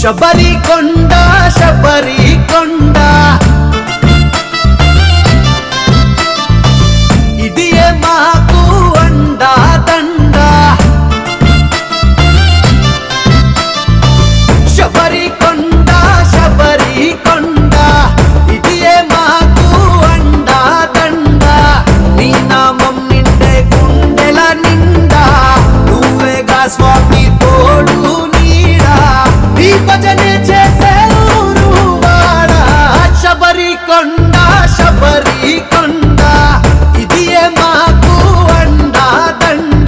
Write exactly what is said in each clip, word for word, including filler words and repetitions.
శబరి కొండ శబరి కొండ ఇదియే మాకు అండా దండ శబరి కొండ శబరి కొండ ఇదియే మాకు అండా దండ నీ నామం నిండే గుండెల నిండా నువ్వేగా స్వామి తోడు నీడా నీ భజనే చేసే ఊరు వాడా శబరి కొండ శబరి కొండ ఇదియే మాకు అండా దండ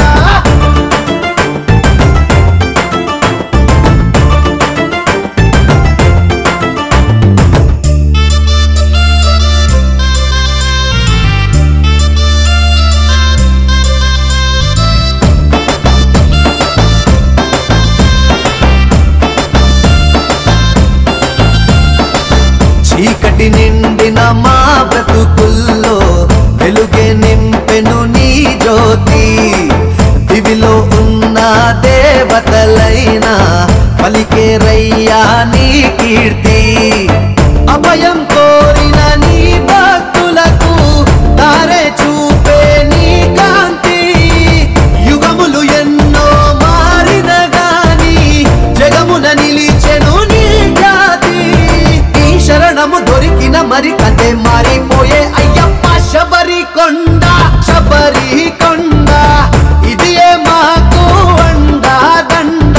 చీకటి నిండిన మా బ్రతుకుల్లో వెలుగే నింపెను నీ జ్యోతి దివిలో ఉన్న దేవతలైనా పలికే రయ్యా నీ కీర్తి అభయం కోరిన నీ భక్తులకు దారే చూపే నీ కాంతి యుగములు ఎన్నో మారిన గాని జగమున నిలిచెను నీ ఖ్యాతి నీ శరణము దొరికిన మరి కథే మారిపోయే అయ్యప్ప శబరి కొండ శబరి కొండ ఇదియే మాకు అండా దండ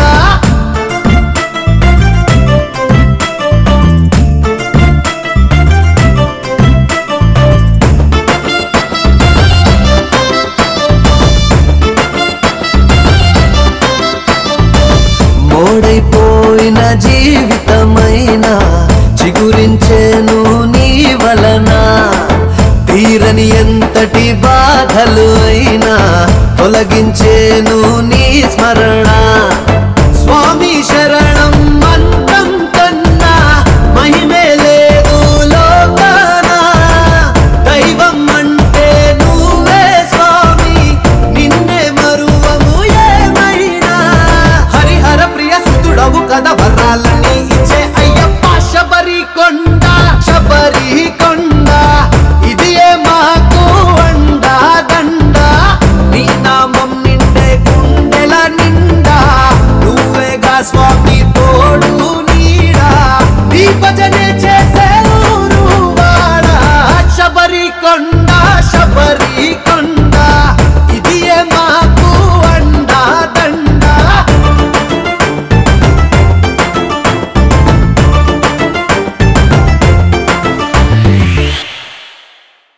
మోడైపోయిన జీవితమైనా చిగురించేను నీ వలన తీరని ఎంతటి బాధలు అయినా తొలగించేను నీ స్మరణ స్వామి శరణం మంత్రం కన్నా మహిమే లేదు లోకాన దైవం అంటే నువ్వే స్వామి నిన్నే మరువము ఏమైనా హరిహర ప్రియ సుతుడవు కదా వరాలని ఇచ్చే అయ్యప్ప శబరి కొండ శబరి కొండ